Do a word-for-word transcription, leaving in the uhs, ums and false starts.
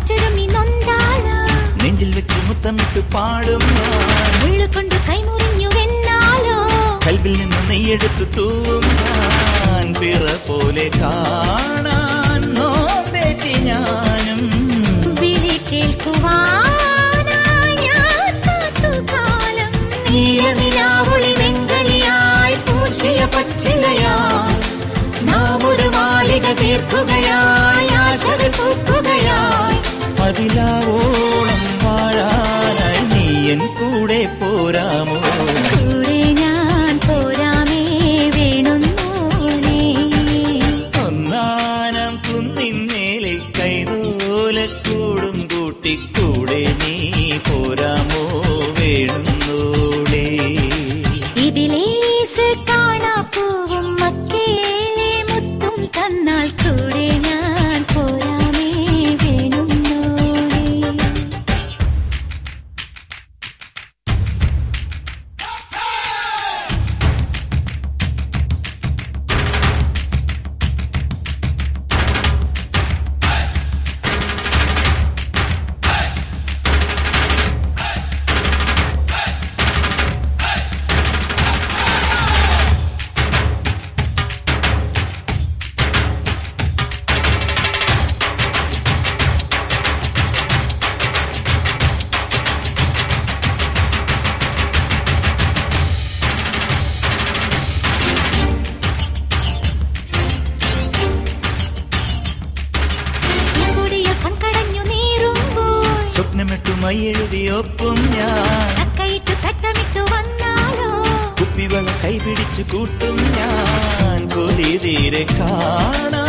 കാറ്റൊരുമി നൊന്താലോ നെഞ്ചിൽ വെച്ച് മുത്തമിട്ട് പാടും ഞാൻ മുള്ളുകൊണ്ട് കൈമുറിഞ്ഞു വെന്നാലോ കൽബിൽ നിന്ന് നെയ്യെടുത്ത് തൂവും ഞാൻ പിറ പോലെ കാണാൻ നോമ്പേറ്റി ഞാനും വിളി കേൾക്കുവാനായി ഞാൻ കാത്തുകാലം നീലനിലാവൊളി വെങ്കളിയായി പൂശിയ പച്ചിലയായി നാം ഒരു മാലിക തീർക്കുകയായി ആശകൾ പൂക്കുകയായി അതിലാവോളം വാഴാനായി നീ എൻ കൂടെ പോരാമോ കൂടെ ഞാൻ പോരാമേ വേണുന്നോനേ ഒന്നാനം കുന്നിന്മേലെ കൈതോലക്കൂടും കൂട്ടിക്കൂടെ നീ പോരാമോ വേണുന്നോളേ ഇബിലീസ് കാണാപ്പൂവും മക്കേലെ മുത്തും തന്നാൽ കൂടെ ഞാൻ പോരാമേ വേണുന്നോനേ സ്വപ്നമിട്ടു മൈയെഴുതിയൊപ്പം ഞാൻ തക്കയിട്ടു തട്ടമിട്ടു വന്നാലോ കുപ്പിവള കൈപിടിച്ചു കൂട്ടും ഞാൻ കൊതി തീരെ കാണാൻ